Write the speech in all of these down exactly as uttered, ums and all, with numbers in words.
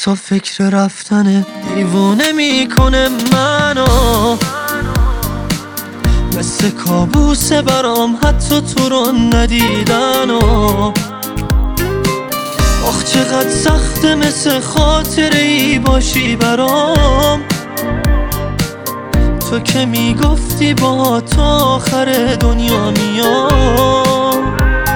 تا فکر رفتن دیوونه میکنه منو، مثل کابوسه برام حتی تو رو ندیدن و آخ چقدر سخته مثل خاطره ای باشی برام، تو که میگفتی با تو آخر دنیا میام.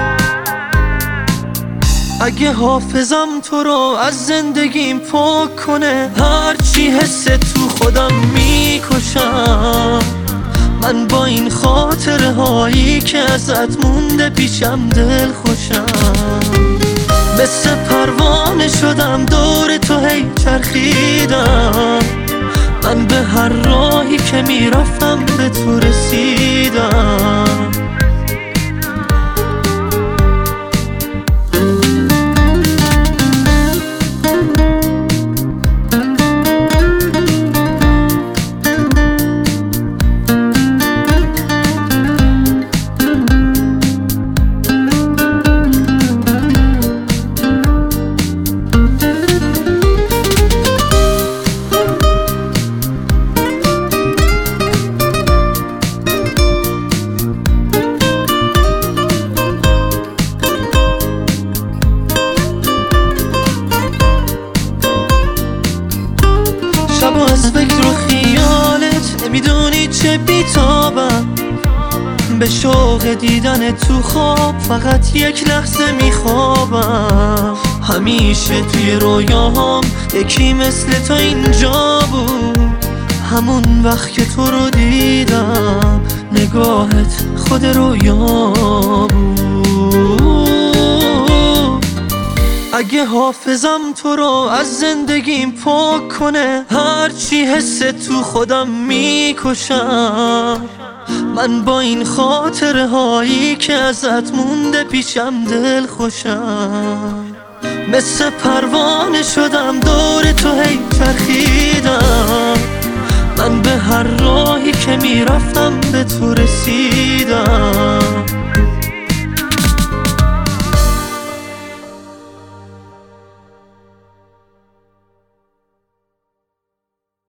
اگه حافظم تو رو از زندگیم پاک کنه، هرچی حس تو خودم میکشم، من با این خاطره هایی که ازت مونده پیشم دل خوشم. مثل پروانه شدم دور تو هی چرخیدم، من به هر راهی که میرفتم به تو رسیدم. شب از فکر و خیالت نمیدونی چه بیتابم، به شوق دیدن تو خواب فقط یک لحظه میخوابم. همیشه توی رویاهام یکی مثل تو اینجا بود، همون وقت که تو رو دیدم نگاهت خود رویا بود. اگه حافظم تو رو از زندگیم پاک کنه، هرچی حس تو خودم میکشم، من با این خاطره هایی که ازت مونده پیشم دل خوشم. مثل پروانه شدم دور تو هی چرخیدم، من به هر راهی که میرفتم به تو رسیدم.